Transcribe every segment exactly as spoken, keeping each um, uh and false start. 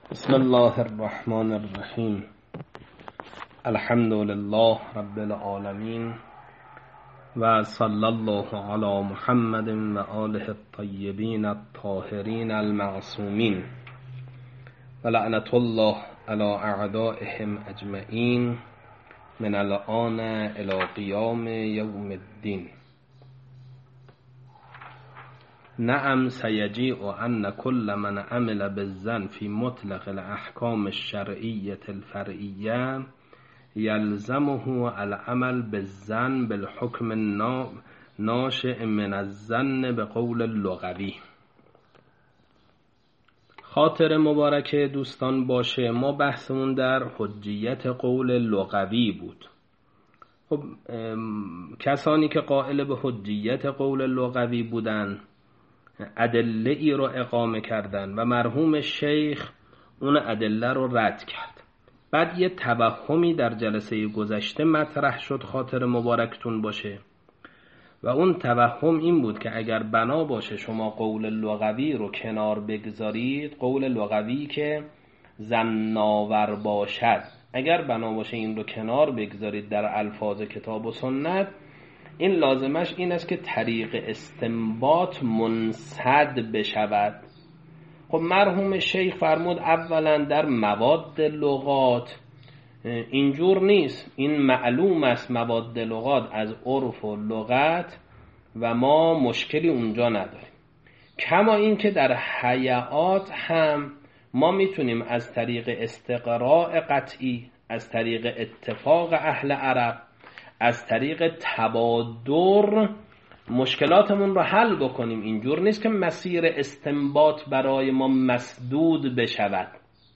بسم الله الرحمن الرحیم. الحمد لله رب العالمین و صلی الله علی محمد و آله الطیبین الطاهرین المعصومین و لعنت الله علی اعدائهم اجمعین من الآن الی قیام یوم الدین. نعم سیجیء ان کل من عمل بالظن فی مطلق الاحکام الشرعیة الفرعیة یلزمه العمل بالظن بالحکم ناشئ من الظن بقول اللغوی. خاطر مبارک دوستان باشه، ما بحثمون در حجیت قول لغوی بود. خب کسانی که قائل به حجیت قول لغوی بودن ادله ای رو اقامه کردن و مرحوم شیخ اون ادله رو رد کرد. بعد یه توهمی در جلسه گذشته مطرح شد، خاطر مبارکتون باشه، و اون توهم این بود که اگر بنا باشه شما قول لغوی رو کنار بگذارید، قول لغوی که ظن‌آور باشد، اگر بنا باشه این رو کنار بگذارید در الفاظ کتاب و سنت، این لازمش این است که طریق استنباط منسد بشود. خب مرحوم شیخ فرمود اولا در مواد لغات اینجور نیست، این معلوم است مواد لغات از عرف و لغت و ما مشکلی اونجا نداریم. کما این که در حیات هم ما میتونیم از طریق استقراء قطعی، از طریق اتفاق اهل عرب، از طریق تبادر مشکلاتمون رو حل بکنیم. اینجور نیست که مسیر استنباط برای ما مسدود بشود،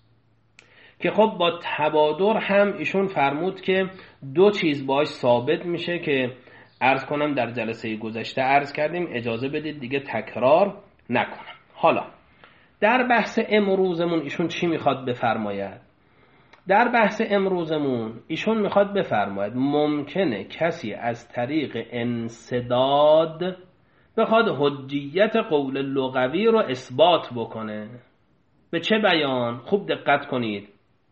که خب با تبادر هم ایشون فرمود که دو چیز باش ثابت میشه که عرض کنم در جلسه گذشته عرض کردیم، اجازه بدید دیگه تکرار نکنم. حالا در بحث امروزمون ایشون چی میخواد بفرماید؟ در بحث امروزمون ایشون میخواد بفرماید ممکنه کسی از طریق انسداد بخواد حجیت قول لغوی رو اثبات بکنه. به چه بیان؟ خوب دقت کنید.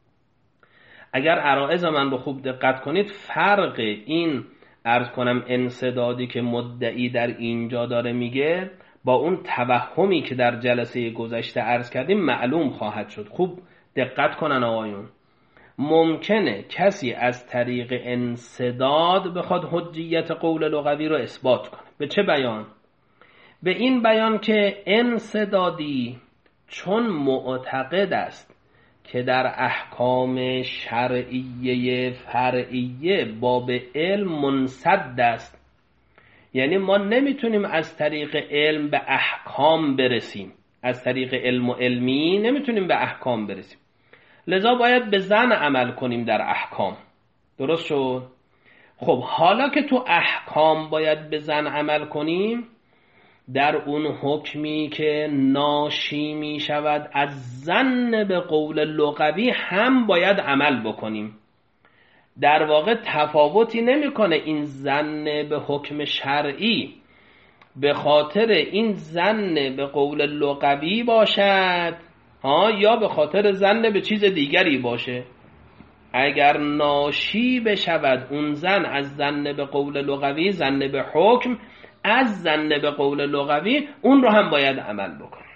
اگر عرائض من رو خوب دقت کنید، فرق این عرض کنم انسدادی که مدعی در اینجا داره میگه با اون توهمی که در جلسه گذشته عرض کردیم معلوم خواهد شد. خوب دقت کنن آقایون. ممکنه کسی از طریق انسداد بخواد حجیت قول لغوی رو اثبات کنه. به چه بیان؟ به این بیان که انسدادی چون معتقد است که در احکام شرعیه فرعیه باب علم منسد است، یعنی ما نمیتونیم از طریق علم به احکام برسیم، از طریق علم و علمی نمیتونیم به احکام برسیم، لذا باید به ظن عمل کنیم در احکام. درست شد؟ خب حالا که تو احکام باید به ظن عمل کنیم، در اون حکمی که ناشی می شود از ظن به قول لغوی هم باید عمل بکنیم. در واقع تفاوتی نمیکنه این ظن به حکم شرعی به خاطر این ظن به قول لغوی باشد ها یا به خاطر ظن به چیز دیگری باشه. اگر ناشی بشود اون ظن از ظن به قول لغوی، ظن به حکم از ظن به قول لغوی، اون رو هم باید عمل بکنیم.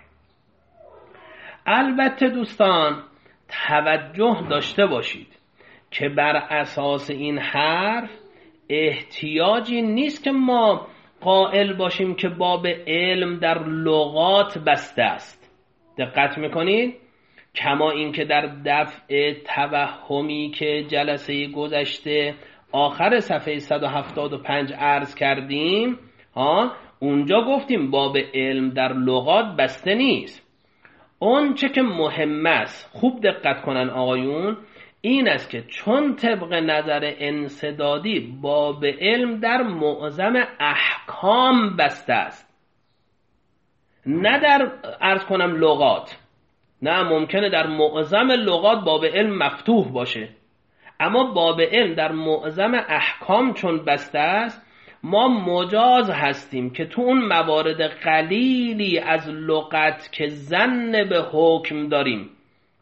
البته دوستان توجه داشته باشید که بر اساس این حرف احتیاجی نیست که ما قائل باشیم که باب علم در لغات بسته است. دقت میکنید؟ کما این که در دفع توهمی که جلسه گذشته آخر صفحه صد و هفتاد و پنج عرض کردیم، ها اونجا گفتیم باب علم در لغات بسته نیست. اون چه که مهم است، خوب دقت کنن آقایون، این است که چون طبق نظر انسدادی باب علم در معظم احکام بسته است، نه در عرض کنم لغات. نه، ممکنه در معظم لغات باب علم مفتوح باشه، اما باب علم در معظم احکام چون بسته است، ما مجاز هستیم که تو اون موارد قلیلی از لغت که ظن به حکم داریم،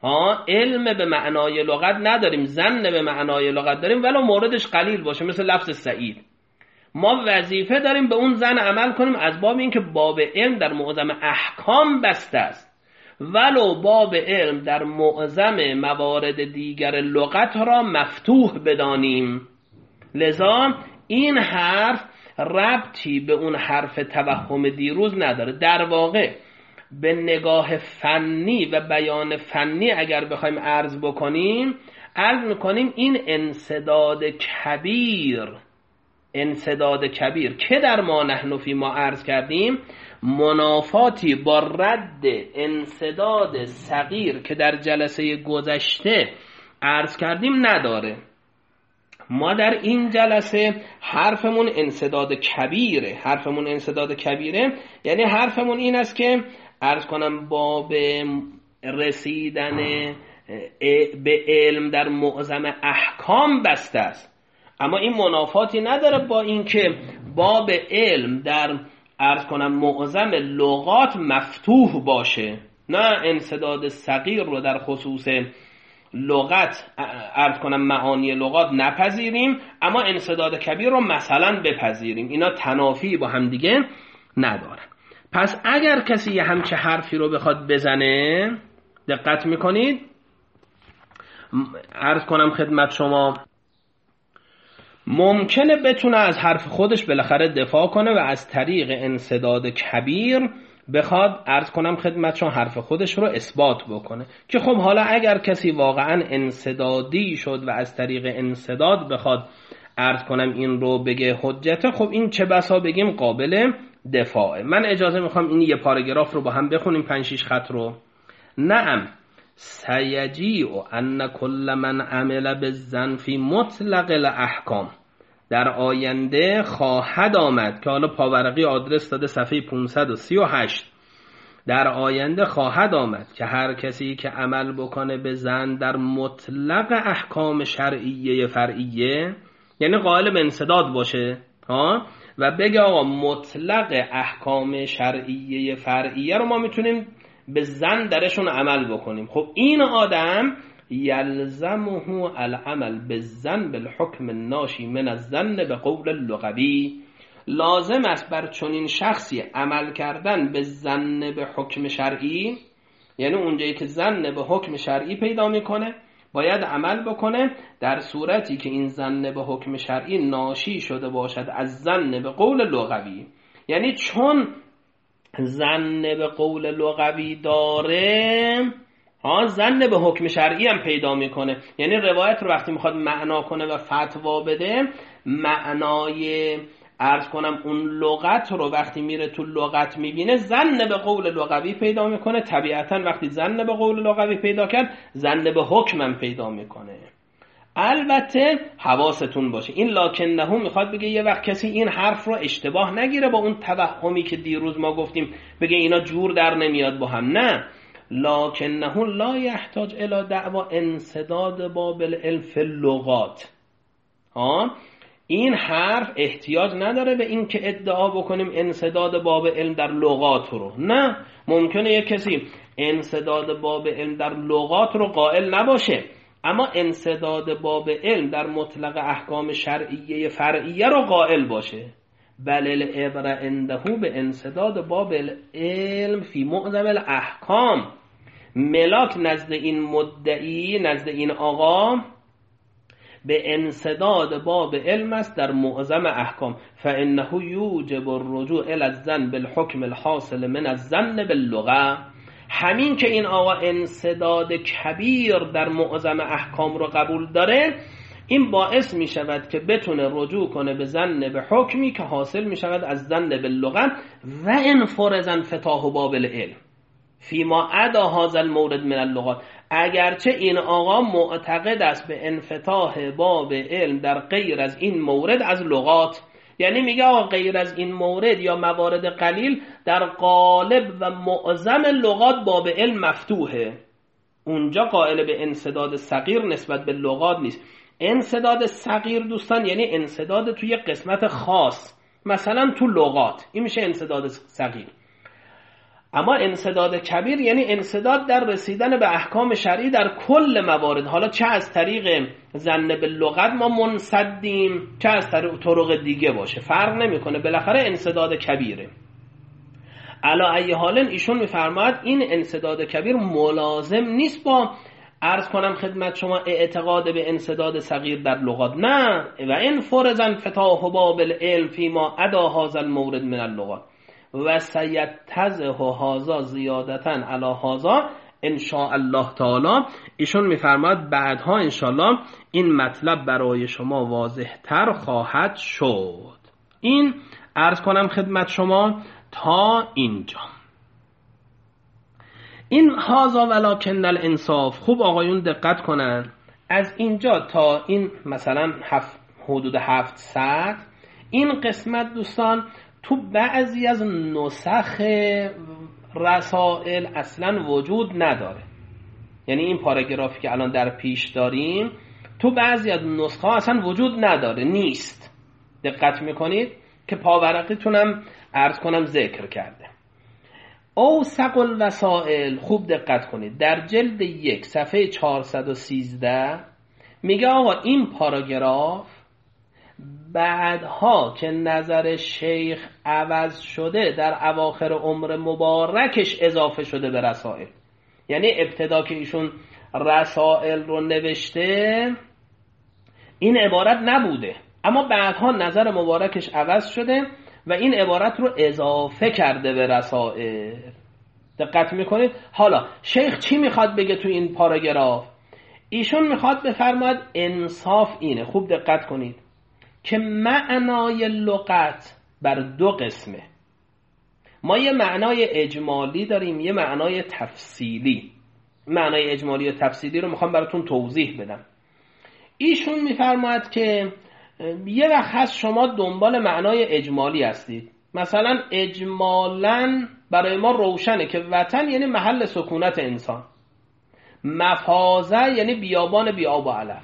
ها علم به معنای لغت نداریم، ظن به معنای لغت داریم، ولو موردش قلیل باشه، مثل لفظ سعید. ما وظیفه داریم به اون ظن عمل کنیم، از باب این که باب علم در معظم احکام بسته است، ولو باب علم در معظم موارد دیگر لغت را مفتوح بدانیم. لذا این حرف ربطی به اون حرف توهم دیروز نداره. در واقع به نگاه فنی و بیان فنی اگر بخوایم عرض بکنیم، عرض میکنیم این انسداد کبیر، انسداد کبیر که در ما نحن فی ما عرض کردیم، منافاتی با رد انسداد صغیر که در جلسه گذشته عرض کردیم نداره. ما در این جلسه حرفمون انسداد کبیره. حرفمون انسداد کبیره یعنی حرفمون این است که عرض کنم باب رسیدن به علم در معظم احکام بسته است، اما این منافاتی نداره با اینکه باب علم در عرض کنم معظم لغات مفتوح باشه. نه انسداد صغیر رو در خصوص لغت عرض کنم معانی لغات نپذیریم، اما انسداد کبیر رو مثلا بپذیریم. اینا تنافی با هم دیگه ندارن. پس اگر کسی یه همچه حرفی رو بخواد بزنه، دقت میکنید عرض کنم خدمت شما، ممکنه بتونه از حرف خودش بالاخره دفاع کنه و از طریق انسداد کبیر بخواد عرض کنم خدمت شما حرف خودش رو اثبات بکنه. که خب حالا اگر کسی واقعا انسدادی شد و از طریق انسداد بخواد عرض کنم این رو بگه حجته، خب این چه بسا بگیم قابل دفاعه. من اجازه میخوام این یه پاراگراف رو با هم بخونیم، پنج شش خط رو. نعم سیجیع ان کل من عمل بالظن فی مطلق الاحکام، در آینده خواهد آمد که حالا پاورقی آدرس داده صفحه پانصد و سی و هشت، در آینده خواهد آمد که هر کسی که عمل بکنه به ظن در مطلق احکام شرعیه فرعیه، یعنی قائل به انسداد باشه ها و بگه آقا مطلق احکام شرعیه فرعیه رو ما میتونیم به ظن درشون عمل بکنیم، خب این آدم یلزمه العمل بالظن بالحکم الناشی من الظن به قول اللغوی، لازم است بر چنین شخصی عمل کردن به ظن به حکم شرعی، یعنی اونجایی که ظن به حکم شرعی پیدا میکنه باید عمل بکنه در صورتی که این ظن به حکم شرعی ناشی شده باشد از ظن به قول لغوی. یعنی چون ظن به قول لغوی داره ها ظن به حکم شرعی هم پیدا میکنه، یعنی روایت رو وقتی میخواد معنا کنه و فتوا بده، معنای عرض کنم اون لغت رو وقتی میره تو لغت میبینه ظن به قول لغوی پیدا میکنه. طبیعتا وقتی ظن به قول لغوی پیدا کرد ظن به حکم هم پیدا میکنه. البته حواستون باشه این لکنه میخواد بگه یه وقت کسی این حرف رو اشتباه نگیره با اون توهمی که دیروز ما گفتیم بگه اینا جور در نمیاد با هم. نه، لکنه لا یحتاج الی دعوا انسداد باب العلم فی اللغات. ها این حرف احتیاج نداره به این که ادعا بکنیم انسداد باب علم در لغات رو. نه، ممکنه یک کسی انسداد باب علم در لغات رو قائل نباشه، اما انسداد باب علم در مطلق احکام شرعیه فرعیه رو قائل باشه. بل العبره عنده به انسداد باب علم فی معظم الاحکام. ملاک نزد این مدعی، نزد این آقا، به انسداد باب علم است در معظم احکام، فانه یوجب الرجوع الی الظن بالحکم الحاصل من الظن باللغه. همین که این آقا انسداد کبیر در معظم احکام رو قبول داره، این باعث می شود که بتونه رجوع کنه به ظن به حکمی که حاصل می شود از ظن باللغه و انفرزن فتاح باب العلم فیما عدا هذا المورد من اللغات. اگرچه این آقا معتقد است به انفتاح باب علم در غیر از این مورد از لغات، یعنی میگه آقا غیر از این مورد یا موارد قلیل در قالب و معظم لغات باب علم مفتوحه. اونجا قائل به انسداد صغیر نسبت به لغات نیست. انسداد صغیر دوستان یعنی انسداد توی قسمت خاص، مثلا تو لغات، این میشه انسداد صغیر. اما انسداد کبیر یعنی انسداد در رسیدن به احکام شرعی در کل موارد، حالا چه از طریق ظن باللغت ما منسدیم چه از طریق طرق دیگه باشه، فرق نمیکنه، بالاخره انسداد کبیره. علا ای حالن ایشون میفرماید این انسداد کبیر ملازم نیست با عرض کنم خدمت شما اعتقاد به انسداد صغیر در لغات، نه، و این فرزن فتاح باب العلم فیما ادا هذا المورد من اللغات و سیتزه هذا زیادتا علی هذا ان شاء الله تعالی. ایشون میفرماید بعدها ان شاء الله این مطلب برای شما واضح تر خواهد شد. این عرض کنم خدمت شما تا اینجا. این هازا ولکن الانصاف، خوب آقایون دقت کنن، از اینجا تا این مثلا هفت حدود هفت ساعت این قسمت دوستان تو بعضی از نسخ رسائل اصلا وجود نداره. یعنی این پاراگرافی که الان در پیش داریم تو بعضی از نسخه ها اصلا وجود نداره، نیست. دقت میکنید که پاورقیتونم عرض کنم ذکر کرده. اوثق الوسائل، خوب دقت کنید، در جلد یک صفحه چهارصد و سیزده میگه آقا این پاراگراف بعدها که نظر شیخ عوض شده در اواخر عمر مبارکش اضافه شده به رسائل. یعنی ابتدا که ایشون رسائل رو نوشته این عبارت نبوده، اما بعدها نظر مبارکش عوض شده و این عبارت رو اضافه کرده به رسائل. دقت میکنید؟ حالا شیخ چی میخواد بگه تو این پاراگراف؟ ایشون میخواد بفرماید انصاف اینه، خوب دقت کنید، که معنای لغت بر دو قسمه. ما یه معنای اجمالی داریم، یه معنای تفصیلی. معنای اجمالی و تفصیلی رو میخوام براتون توضیح بدم. ایشون میفرماید که یه وقت هست شما دنبال معنای اجمالی هستید، مثلا اجمالاً برای ما روشنه که وطن یعنی محل سکونت انسان، مفازه یعنی بیابان بیاب و علف،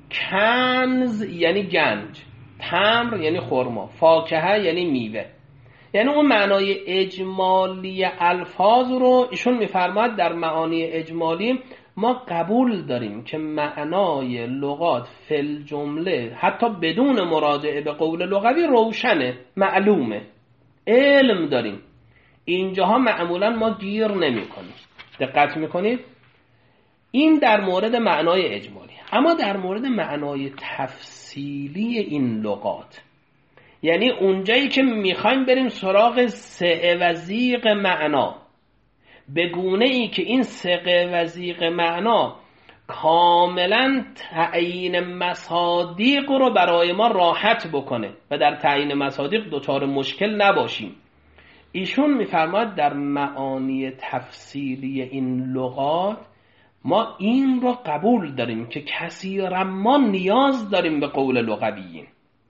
کنز یعنی گنج، تمر یعنی خرما، فاکهه یعنی میوه. یعنی اون معنای اجمالی الفاظ رو ایشون میفرماید در معانی اجمالی ما قبول داریم که معنای لغات فل جمله حتی بدون مراجعه به قول لغوی روشنه، معلومه، علم داریم. اینجاها معمولا ما گیر نمی کنیم. دقت میکنید؟ این در مورد معنای اجمالی. اما در مورد معنای تفصیلی این لغات، یعنی اونجایی که میخوایم بریم سراغ سعه و زیغ معنا به گونه ای که این سقه و زیغ معنا کاملا تعیین مصادیق رو برای ما راحت بکنه و در تعیین مصادیق دچار مشکل نباشیم، ایشون میفرماید در معانی تفصیلی این لغات ما این رو قبول داریم که کثیرا ما نیاز داریم به قول لغویین.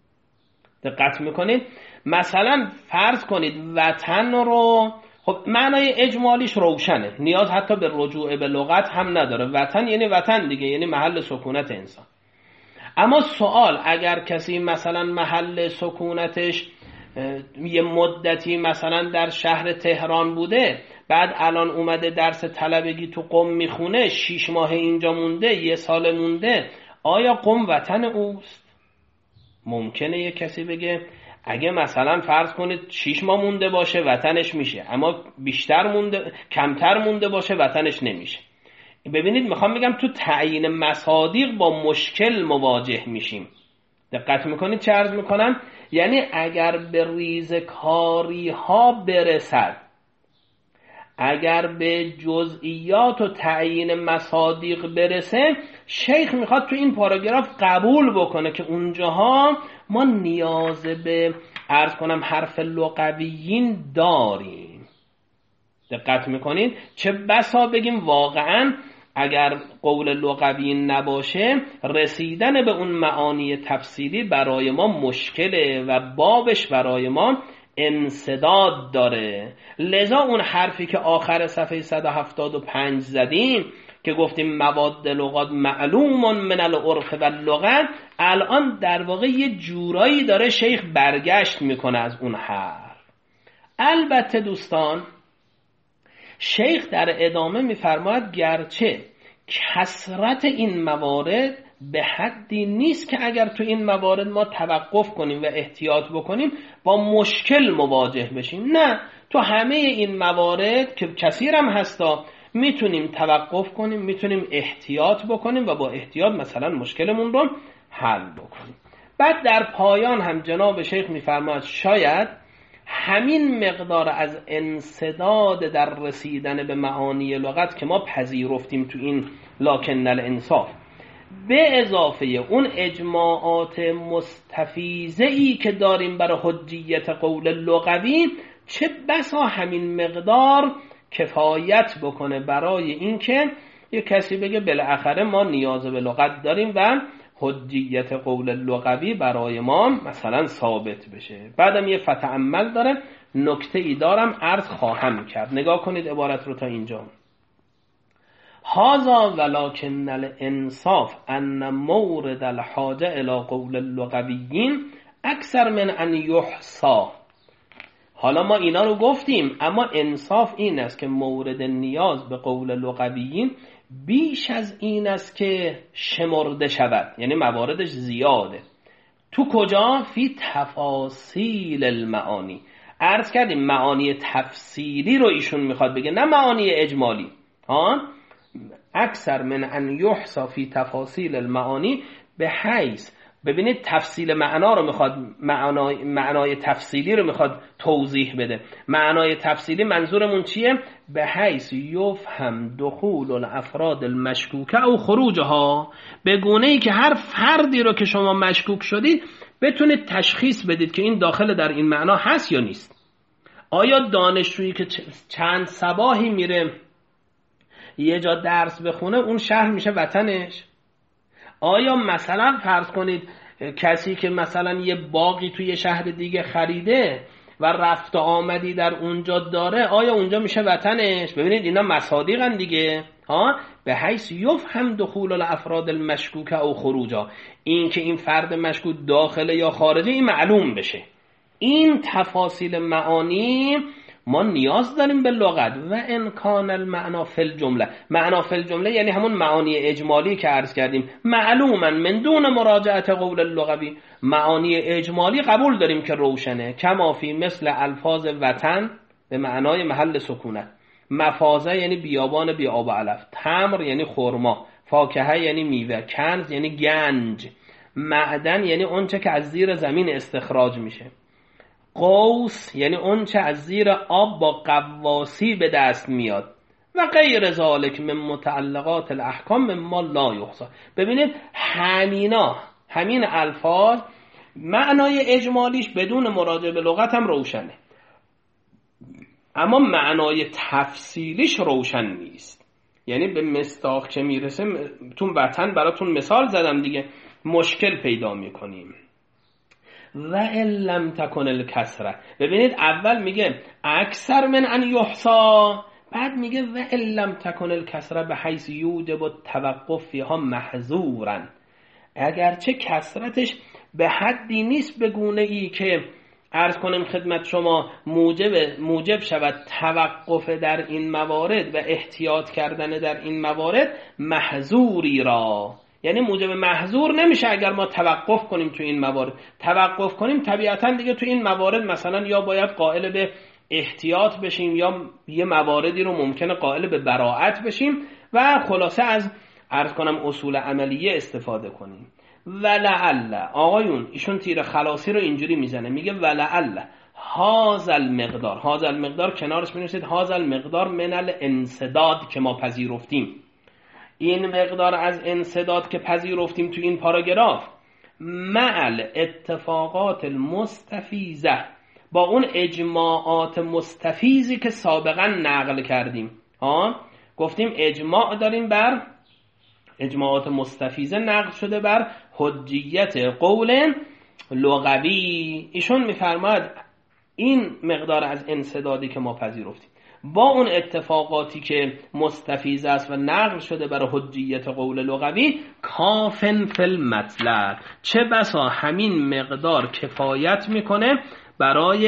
دقت میکنید؟ مثلا فرض کنید وطن رو، خب معنای اجمالیش روشنه، نیاز حتی به رجوع به لغت هم نداره، وطن یعنی وطن دیگه، یعنی محل سکونت انسان. اما سوال، اگر کسی مثلا محل سکونتش یه مدتی مثلا در شهر تهران بوده، بعد الان اومده درس طلبگی تو قم میخونه، شیش ماه اینجا مونده، یه سال مونده، آیا قم وطن اوست؟ ممکنه یه کسی بگه اگه مثلا فرض کنید شیش ماه مونده باشه وطنش میشه، اما بیشتر مونده، کمتر مونده باشه وطنش نمیشه. ببینید میخوام بگم تو تعیین مصادیق با مشکل مواجه میشیم. دقت میکنید چه عرض میکنم؟ یعنی اگر به ریزکاری ها برسد، اگر به جزئیات و تعیین مصادیق برسه، شیخ میخواد تو این پاراگراف قبول بکنه که اونجاها ما نیاز به عرض کنم حرف لغویین داریم. دقت میکنید؟ چه بسا بگیم واقعا اگر قول لغویین نباشه رسیدن به اون معانی تفصیلی برای ما مشکله و بابش برای ما انسداد داره. لذا اون حرفی که آخر صفحه صد و هفتاد و پنج زدیم که گفتیم مواد لغات معلوم من العرف و اللغت، الان در واقع یه جورایی داره شیخ برگشت میکنه از اون حرف. البته دوستان شیخ در ادامه میفرماید گرچه کثرت این موارد به حدی نیست که اگر تو این موارد ما توقف کنیم و احتیاط بکنیم با مشکل مواجه بشیم، نه، تو همه این موارد که کثیر هم هستا میتونیم توقف کنیم، میتونیم احتیاط بکنیم و با احتیاط مثلا مشکلمون رو حل بکنیم. بعد در پایان هم جناب شیخ میفرماید شاید همین مقدار از انسداد در رسیدن به معانی لغت که ما پذیرفتیم تو این لکن الانصاف، به اضافه اون اجماعات مستفیضه‌ای که داریم برای حجیت قول لغوی، چه بسا همین مقدار کفایت بکنه برای اینکه یک کسی بگه بالاخره ما نیاز به لغت داریم و حجیت قول لغوی برای ما مثلا ثابت بشه. بعدم یه فتعمل داره، نکته ای دارم عرض خواهم کرد. نگاه کنید عبارت رو تا اینجا. هذا ولکن الانصاف ان مورد الحاجه الى قول اللغویین اکثر من ان یحصى. حالا ما اینا رو گفتیم، اما انصاف این است که مورد نیاز به قول لغویین بیش از این است که شمرده شود، یعنی مواردش زیاده. تو کجا؟ فی تفاصیل المعانی. عرض کردیم معانی تفصیلی رو ایشون میخواد بگه، نه معانی اجمالی. ها؟ اکثر من ان یحصى فی تفاصیل المعانی، به حیث، ببینید تفصیل معنا رو میخواد، معنای, معنای تفصیلی رو میخواد توضیح بده. معنای تفصیلی منظورمون چیه؟ به حیث یفهم دخول الافراد المشکوکه او خروجها، به گونه ای که هر فردی رو که شما مشکوک شدید بتونید تشخیص بدید که این داخل در این معنا هست یا نیست. آیا دانشجویی که چند صباحی میره یه جا درس بخونه اون شهر میشه وطنش؟ آیا مثلا فرض کنید کسی که مثلا یه باقی توی شهر دیگه خریده و رفت و آمدی در اونجا داره، آیا اونجا میشه وطنش؟ ببینید اینا مصادیقن دیگه. ها، به حیث یفهم دخول الافراد المشکوکه او خروجا، این که این فرد مشکوک داخله یا خارجه این معلوم بشه. این تفاصیل معانی ما نیاز داریم به لغت. و امکان المعنا فی الجمله، معنا فی الجمله یعنی همون معانی اجمالی که عرض کردیم، معلوما من دون مراجعت قول اللغوی، معانی اجمالی قبول داریم که روشنه. کما فی مثل الفاظ وطن به معنای محل سکونت، مفازه یعنی بیابان بی آب و علف، تمر یعنی خرما، فاکهه یعنی میوه، کنز یعنی گنج، معدن یعنی اونچه که از زیر زمین استخراج میشه، قوس یعنی اون چه از زیر آب با قواسی به دست میاد، و غیر ذالک من متعلقات الاحکام مما لا یحصى. ببینید همینا، همین الفاظ معنای اجمالیش بدون مراجعه به لغت هم روشنه، اما معنای تفصیلیش روشن نیست. یعنی به مصداق که میرسه، تو وطن براتون مثال زدم دیگه، مشکل پیدا میکنیم. و ان لم تکن الکسره، ببینید اول میگه اکثر من ان یحصى، بعد میگه و ان لم تکن الکسره به حیث یوجب التوقف فیها محظورا، اگرچه کثرتش به حدی نیست به گونه ای که عرض کنیم خدمت شما موجب موجب شود توقف در این موارد و احتیاط کردن در این موارد محظوری را، یعنی موجب محظور نمیشه اگر ما توقف کنیم تو این موارد. توقف کنیم طبیعتا دیگه تو این موارد مثلا یا باید قائل به احتیاط بشیم یا یه مواردی رو ممکنه قائل به براءت بشیم و خلاصه از عرض کنم اصول عملیه استفاده کنیم. ولعل، آقایون ایشون تیر خلاصی رو اینجوری میزنه، میگه ولعل هذا المقدار، هذا المقدار کنارش بنویسید هذا المقدار من الانسداد که ما پذیرفتیم، این مقدار از انسداد که پذیرفتیم تو این پاراگراف، مع اتفاقات المستفیضه، با اون اجماعات مستفیضی که سابقا نقل کردیم. ها، گفتیم اجماع داریم بر اجماعات مستفیضه نقل شده بر حجیت قول لغوی. ایشون میفرماید این مقدار از انسدادی که ما پذیرفتیم با اون اتفاقاتی که مستفیض است و نقل شده برای حجیت قول لغوی، کافن فی المطلق، چه بسا همین مقدار کفایت میکنه برای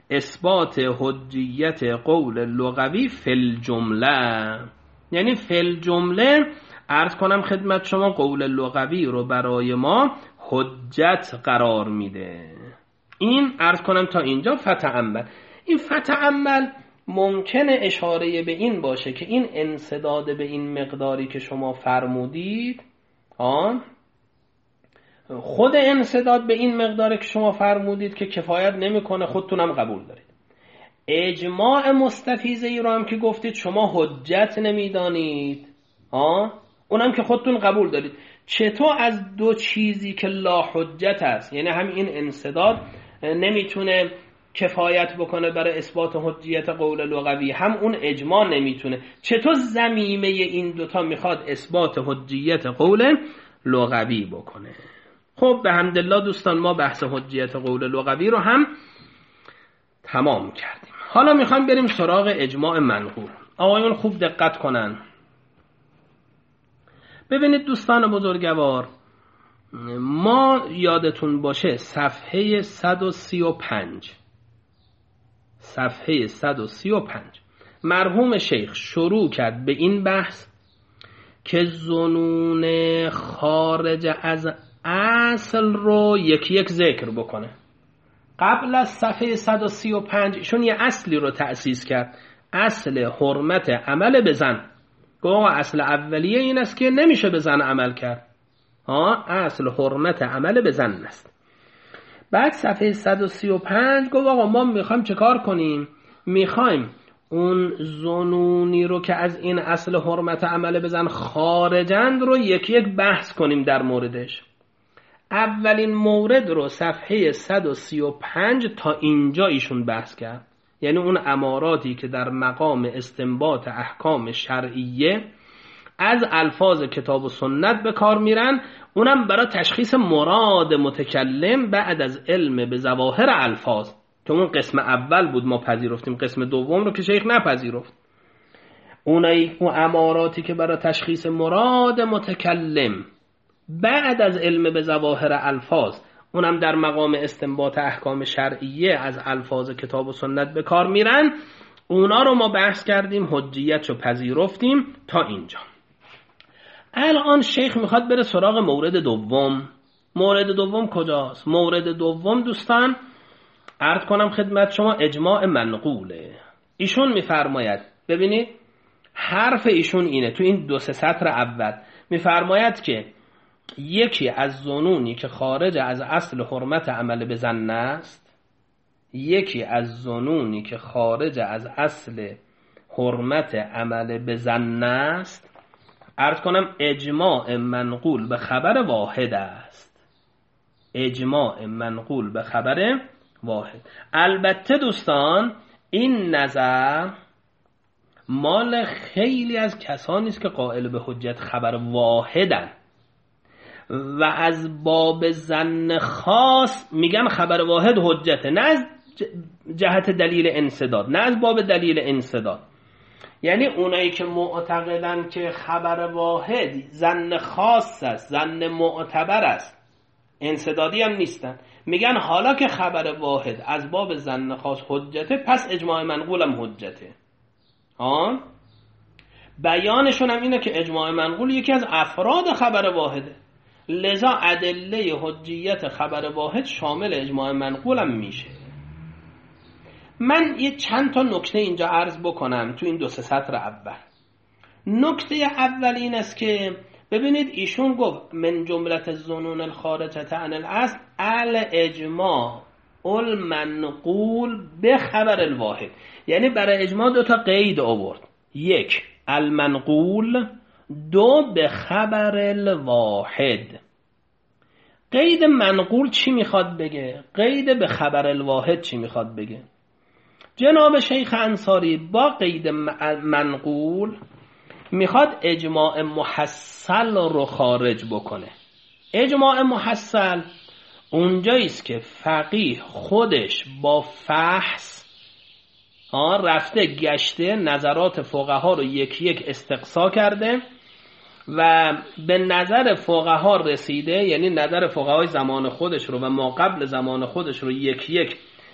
اثبات حجیت قول لغوی فی الجمله. یعنی فی الجمله عرض کنم خدمت شما قول لغوی رو برای ما حجت قرار میده. این عرض کنم تا اینجا فتأمل. این فتأمل ممکنه اشاره به این باشه که این انسداد به این مقداری که شما فرمودید، آن خود انسداد به این مقداری که شما فرمودید که کفایت نمیکنه، خودتونم قبول دارید. اجماع مستفیضه ای رو هم که گفتید شما حجت نمیدانید، آه اونم که خودتون قبول دارید. چطور از دو چیزی که لا حجت است، یعنی هم این انسداد نمیتونه کفایت بکنه برای اثبات حجیت قول لغوی، هم اون اجماع نمیتونه، چطور ضمیمه این دوتا میخواد اثبات حجیت قول لغوی بکنه؟ خب به حمدالله دوستان ما بحث حجیت قول لغوی رو هم تمام کردیم. حالا میخوایم بریم سراغ اجماع منقول. آقایون خوب دقت کنن. ببینید دوستان بزرگوار، ما یادتون باشه صفحه صد و سی و پنج صفحه صد و سی و پنج مرحوم شیخ شروع کرد به این بحث که ظنون خارج از اصل رو یکی یک ذکر بکنه. قبل از صفحه صد و سی و پنج ایشون یه اصلی رو تأسیس کرد، اصل حرمت عمل به زن. گوه اصل اولیه این است که نمیشه به زن عمل کرد، ها اصل حرمت عمل به زن است. بعد صفحه صد و سی و پنج گفت آقا ما میخوایم چه کار کنیم؟ میخوایم اون ظنونی رو که از این اصل حرمت عمل به زن خارجند رو یکی یک بحث کنیم در موردش. اولین مورد رو صفحه صد و سی و پنج تا اینجا ایشون بحث کرد، یعنی اون اماراتی که در مقام استنباط احکام شرعیه از الفاظ کتاب و سنت به کار میرن، اونم برای تشخیص مراد متکلم بعد از علم به ظواهر الفاظ، که اون قسم اول بود ما پذیرفتیم، قسم دوم رو که شیخ نپذیرفت. اونایی اون اماراتی که برای تشخیص مراد متکلم بعد از علم به ظواهر الفاظ، اونم در مقام استنباط احکام شرعیه از الفاظ کتاب و سنت به کار میرن، اونا رو ما بحث کردیم، حجیت رو پذیرفتیم تا اینجا. الان شیخ میخواد بره سراغ مورد دوم. مورد دوم کجاست؟ مورد دوم دوستان عرض کنم خدمت شما اجماع منقوله. ایشون میفرماید، ببینید حرف ایشون اینه تو این دو سه سطر اول، میفرماید که یکی از ظنونی که خارج از اصل حرمت عمل به زن است، یکی از ظنونی که خارج از اصل حرمت عمل به زن است، عرض کنم اجماع منقول به خبر واحد است. اجماع منقول به خبر واحد. البته دوستان این نظر مال خیلی از کسانی است که قائل به حجت خبر واحدن و از باب ظن خاص میگن خبر واحد حجته، نه از جهت دلیل انسداد، نه از باب دلیل انسداد. یعنی اونایی که معتقدن که خبر واحد ظن خاص است، ظن معتبر است، انسدادی هم نیستن، میگن حالا که خبر واحد از باب ظن خاص حجته، پس اجماع منقول هم حجته. ها بیانشون هم اینه که اجماع منقول یکی از افراد خبر واحده، لذا ادله حجیت خبر واحد شامل اجماع منقول هم میشه. من یه چند تا نکته اینجا عرض بکنم تو این دو سه سطر اول. نکته اول این است که ببینید ایشون گفت من جملت الظنون الخارجة عن الاصل الاجماع المنقول به خبر الواحد. یعنی برای اجماع دو تا قید آورد، یک المنقول، دو به خبر الواحد. قید منقول چی میخواد بگه؟ قید به خبر الواحد چی میخواد بگه؟ جناب شیخ انصاری با قید منقول میخواد اجماع محصل رو خارج بکنه. اجماع محصل اونجاییست که فقیه خودش با فحص رفته گشته نظرات فقها رو یکی یک استقصا کرده و به نظر فقها رسیده، یعنی نظر فقهای زمان خودش رو و ما قبل زمان خودش رو یکی یک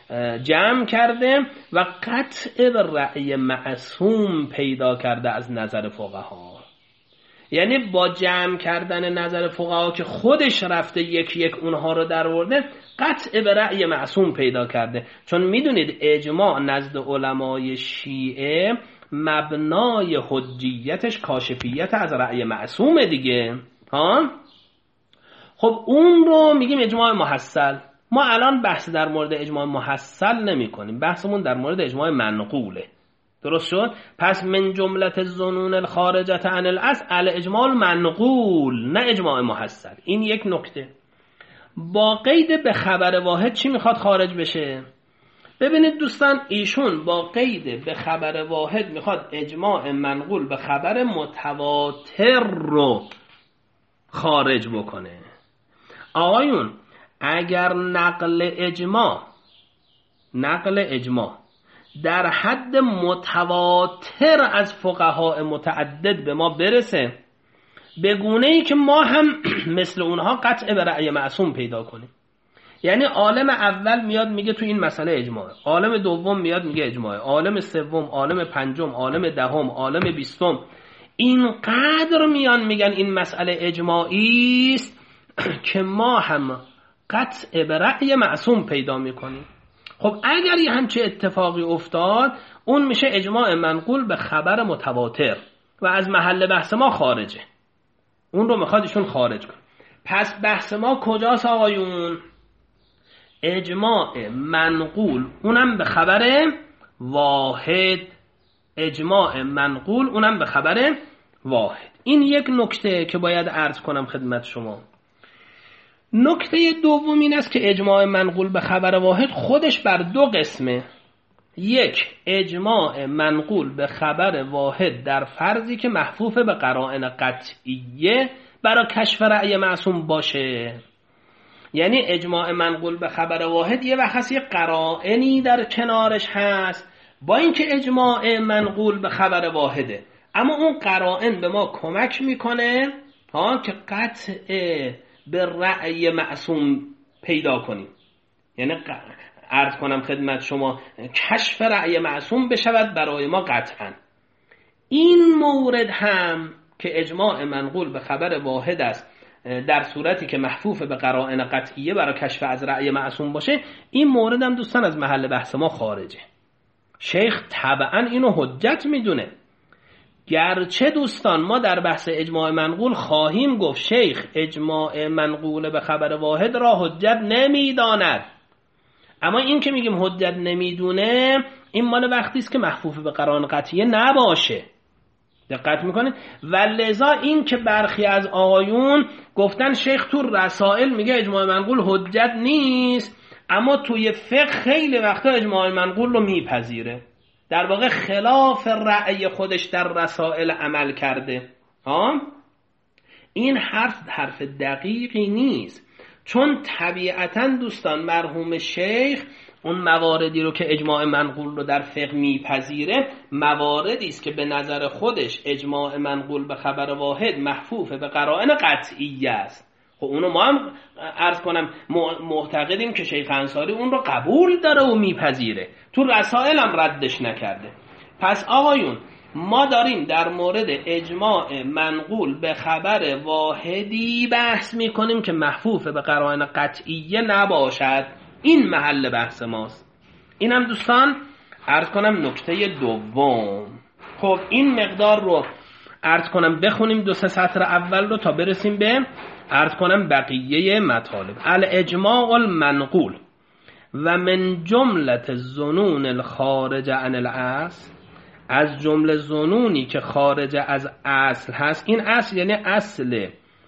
جمع کرده و قطع به رأی معصوم پیدا کرده از نظر فقها. یعنی با جمع کردن نظر فقها که خودش رفته یک یک اونها رو در آورده، قطع به رأی معصوم پیدا کرده. چون میدونید اجماع نزد علمای شیعه مبنای حجیتش کاشفیت از رأی معصومه دیگه ها. خب اون رو میگیم اجماع محصل. ما الان بحث در مورد اجماع محصل نمی کنیم، بحثمون در مورد اجماع منقوله. درست شد؟ پس من جملت الظنون الخارجة عن الاصل الاجماع منقول، نه اجماع محصل. این یک نکته. با قید به خبر واحد چی میخواد خارج بشه؟ ببینید دوستان، ایشون با قید به خبر واحد میخواد اجماع منقول به خبر متواتر رو خارج بکنه. آقایون اگر نقل اجماع نقل اجماع در حد متواتر از فقهای متعدد به ما برسه، به گونه‌ای که ما هم مثل اونها قطع به رأی معصوم پیدا کنیم. یعنی عالم اول میاد میگه تو این مسئله اجماع، عالم دوم میاد میگه اجماع، عالم سوم، عالم پنجم، عالم دهم، عالم بیستم اینقدر میان میگن این مسئله اجماعی است که ما هم قطع به رأی معصوم پیدا میکنیم. خب اگر یه همچه اتفاقی افتاد، اون میشه اجماع منقول به خبر متواتر و از محل بحث ما خارجه. اون رو میخواد ایشون خارج کنه. پس بحث ما کجاست آقایون؟ اجماع منقول اونم به خبر واحد، اجماع منقول اونم به خبر واحد. این یک نکته که باید عرض کنم خدمت شما. نکته دوم این است که اجماع منقول به خبر واحد خودش بر دو قسمه. یک، اجماع منقول به خبر واحد در فرضی که محفوف به قرائن قطعیه برای کشف رأی معصوم باشه. یعنی اجماع منقول به خبر واحد یه وقت یه قرائنی در کنارش هست، با اینکه اجماع منقول به خبر واحده، اما اون قرائن به ما کمک میکنه ها که قطع به رأی معصوم پیدا کنیم. یعنی عرض کنم خدمت شما کشف رأی معصوم بشود برای ما قطعا. این مورد هم که اجماع منقول به خبر واحد است در صورتی که محفوف به قرائن قطعیه برای کشف از رأی معصوم باشه، این مورد هم دوستان از محل بحث ما خارجه. شیخ طبعا اینو حجت میدونه، گرچه دوستان ما در بحث اجماع منقول خواهیم گفت شیخ اجماع منقول به خبر واحد را حجت نمیداند، اما این که میگیم حجت نمیدونه این مال وقتی است که محفوف به قرائن قطعیه نباشه. دقت میکنه. و لذا این که برخی از آقایون گفتن شیخ تو رسائل میگه اجماع منقول حجت نیست، اما توی فقه خیلی وقتا اجماع منقول رو میپذیره، در واقع خلاف رأی خودش در رسائل عمل کرده ها. این حرف حرف دقیقی نیست، چون طبیعتاً دوستان مرحوم شیخ اون مواردی رو که اجماع منقول رو در فقه میپذیره مواردی است که به نظر خودش اجماع منقول به خبر واحد محفوف به قرائن قطعیه است. خب اونو ما هم عرض کنم معتقدیم که شیخ انصاری اون رو قبول داره و میپذیره، تو رسائل هم ردش نکرده. پس آقایون ما داریم در مورد اجماع منقول به خبر واحدی بحث میکنیم که محفوف به قرائن قطعیه نباشد. این محل بحث ماست. اینم دوستان عرض کنم نکته دوم. خب این مقدار رو عرض کنم بخونیم دو سه سطر اول رو تا برسیم به عرض کنم بقیه مطالب. الاجماع المنقول و من جملت الظنون الخارج عن الاصل، از جمله ظنونی که خارج از اصل هست. این اصل یعنی اصل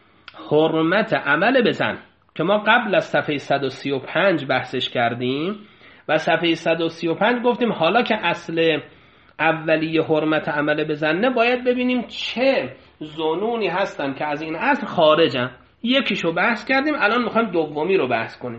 حرمت عمل بزن که ما قبل از صفحه صد و سی و پنج بحثش کردیم و صفحه صد و سی و پنج گفتیم حالا که اصل اولیه حرمت عمل بزنه باید ببینیم چه ظنونی هستن که از این اصل خارجن. یکیشو بحث کردیم، الان میخوایم دومی رو بحث کنیم.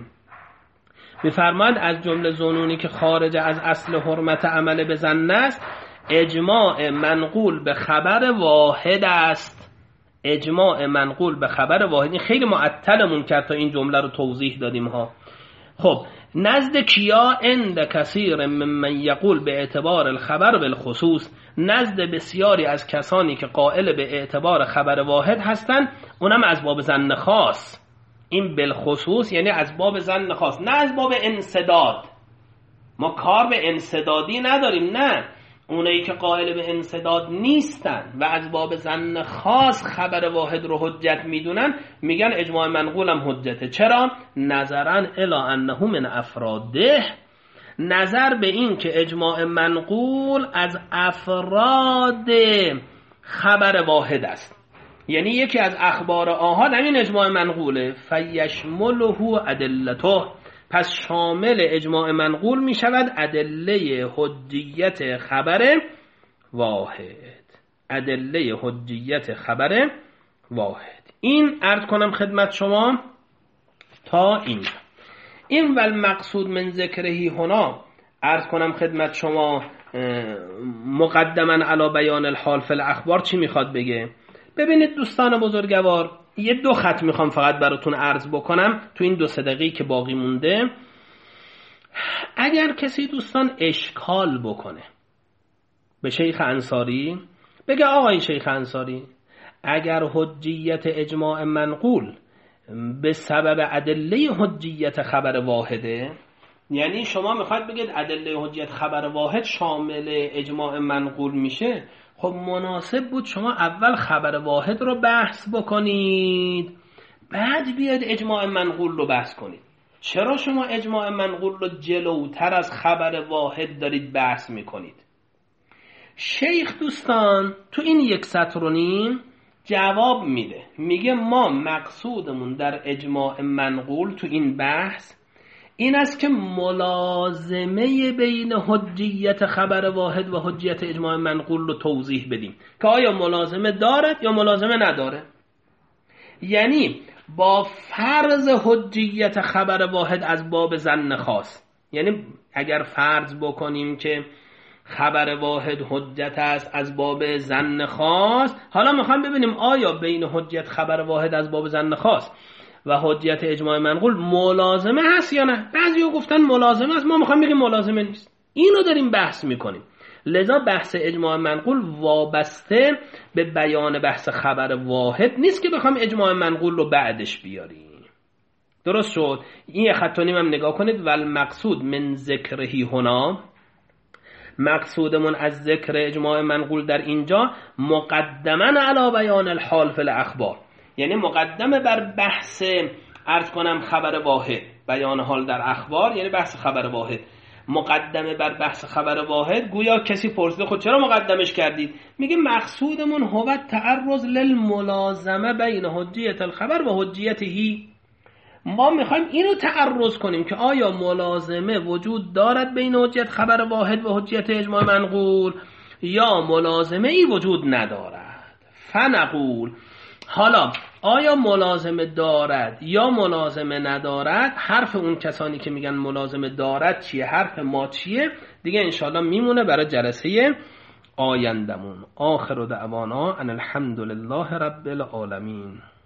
میفرماید از جمله ظنونی که خارج از اصل حرمت عمل بزنه است اجماع منقول به خبر واحد است. اجماع منقول به خبر واحد. این خیلی معطلمون کرد تا این جمله رو توضیح دادیم ها. خب نزد کیا؟ عند کثیر ممن یقول به اعتبار الخبر بالخصوص، نزد بسیاری از کسانی که قائل به اعتبار خبر واحد هستند، اونم از باب ظن خاص. این بالخصوص یعنی از باب ظن خاص، نه از باب انسداد. ما کار به انسدادی نداریم، نه، اونایی که قائل به انسداد نیستن و از باب ظن خاص خبر واحد رو حجت میدونن، میگن اجماع منقول هم حجته. چرا؟ نظرا الی انه من افراده، نظر به این که اجماع منقول از افراد خبر واحد است، یعنی یکی از اخبار آحاد همین اجماع منقوله. فیشمله ادلته، پس شامل اجماع منقول می شود ادله حجیت خبر واحد، ادله حجیت خبر واحد. این عرض کنم خدمت شما تا اینجا. این والمقصود من ذکرهی هنا، عرض کنم خدمت شما مقدما علی بیان الحال فی الاخبار چی میخواد بگه؟ ببینید دوستان بزرگوار، یه دو خط میخوام فقط براتون عرض بکنم تو این دو سه دقیقه‌ای که باقی مونده. اگر کسی دوستان اشکال بکنه به شیخ انصاری، بگه آقای شیخ انصاری اگر حجیت اجماع منقول به سبب ادله حجیت خبر واحده، یعنی شما میخواید بگید ادله حجیت خبر واحد شامل اجماع منقول میشه، خب مناسب بود شما اول خبر واحد رو بحث بکنید بعد بیاید اجماع منقول رو بحث کنید. چرا شما اجماع منقول رو جلوتر از خبر واحد دارید بحث میکنید؟ شیخ دوستان تو این یک سطر و نیم جواب میده، میگه ما مقصودمون در اجماع منقول تو این بحث این است که ملازمه بین حجیت خبر واحد و حجیت اجماع منقول رو توضیح بدیم که آیا ملازمه دارد یا ملازمه نداره. یعنی با فرض حجیت خبر واحد از باب ظن خاص، یعنی اگر فرض بکنیم که خبر واحد حجت است از باب ظن خاص، حالا میخوایم ببینیم آیا بین حجیت خبر واحد از باب ظن خاص و حجیت اجماع منقول ملازمه هست یا نه. بعضیا گفتن ملازمه است، ما میخوایم بگیم ملازمه نیست. اینو داریم بحث میکنیم. لذا بحث اجماع منقول وابسته به بیان بحث خبر واحد نیست که بخوام اجماع منقول رو بعدش بیاریم. درست شد؟ این خط و نیم هم نگاه کنید. والمقصود من ذکرهی هنا، مقصودمون از ذکر اجماع منقول در اینجا مقدما علی بیان الحال فی الاخبار، یعنی مقدمه بر بحث عرض کنم خبر واحد، بیان حال در اخبار یعنی بحث خبر واحد، مقدمه بر بحث خبر واحد. گویا کسی پرسیده خود چرا مقدمش کردید؟ میگه مقصودمون هو تعرض للملازمه بین حجیت الخبر و حجیتهی. ما میخوایم اینو تعرض کنیم که آیا ملازمه وجود دارد بین حجیت خبر واحد و حجیت اجماع منقول یا ملازمه ای وجود ندارد. فنقول، حالا آیا ملازمه دارد یا ملازمه ندارد، حرف اون کسانی که میگن ملازمه دارد چیه، حرف ما چیه، دیگه انشاءالله میمونه برای جلسه آیندمون. آخر دعوانا ان الحمد لله رب العالمین.